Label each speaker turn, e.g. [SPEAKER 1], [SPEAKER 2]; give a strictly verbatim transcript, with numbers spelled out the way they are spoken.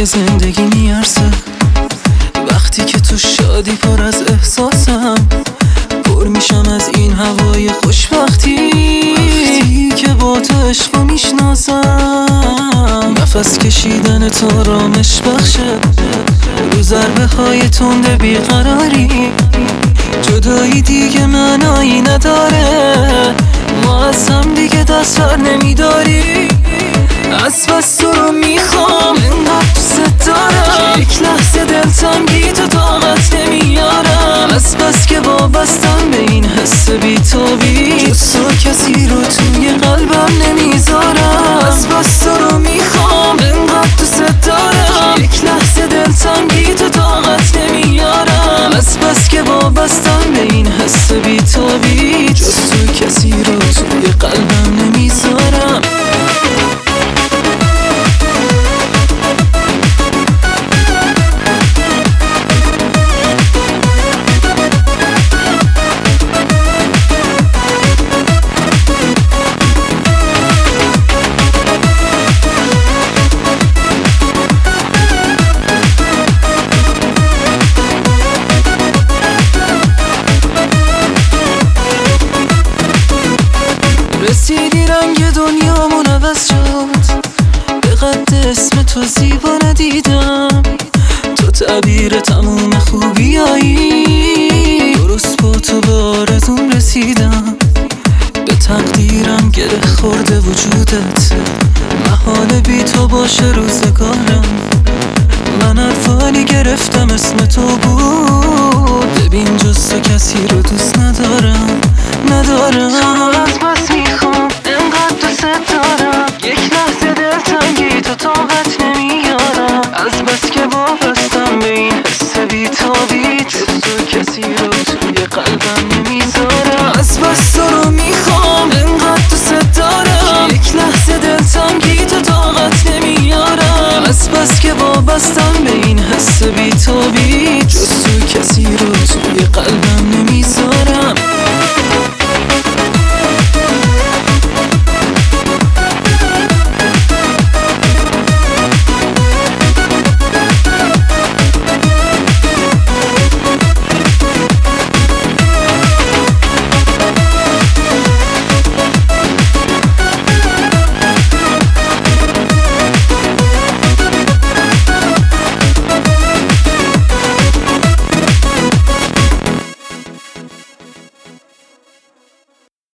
[SPEAKER 1] توی زندگی میارزه. وقتی که تو شادی پر از احساسم، پر میشم از این هوای خوشبختی. وقتی که با تو عشقو میشناسم، نفس کشیدن تو آرامش بخشه. رو ضربه های تند بیقراری، جدایی دیگه معنایی نداره. ما از هم دیگه دست بر نمیداری. از بس تو رو میخوام، انقدر دوست دارم، یک لحظه دلتنگی تو طاقت نمیارم. از بس که وابستم به این حس بی‌تابی، جز تو کسی رو توی قلبم نمیذارم. از بس تو رو میخوام، انقدر دوست دارم، یک لحظه دلتنگی تو طاقت نمیارم. از بس که وابستم به این حس بی‌تابی، جز تو کسی رو توی قلبم نمیذارم. رسیدی رنگ دنیامون عوض شد، به قد اسم تو زیبا ندیدم. تو تعبیر تموم خوبیایی، درست با تو به آرزوم رسیدم. به تقدیرم گره خورده وجودت، محاله بی تو باشه روزگارم. من حرفانی گرفتم اسم تو بود، ببین جز تو کسی رو دوست ندارم ندارم. از بس میخوام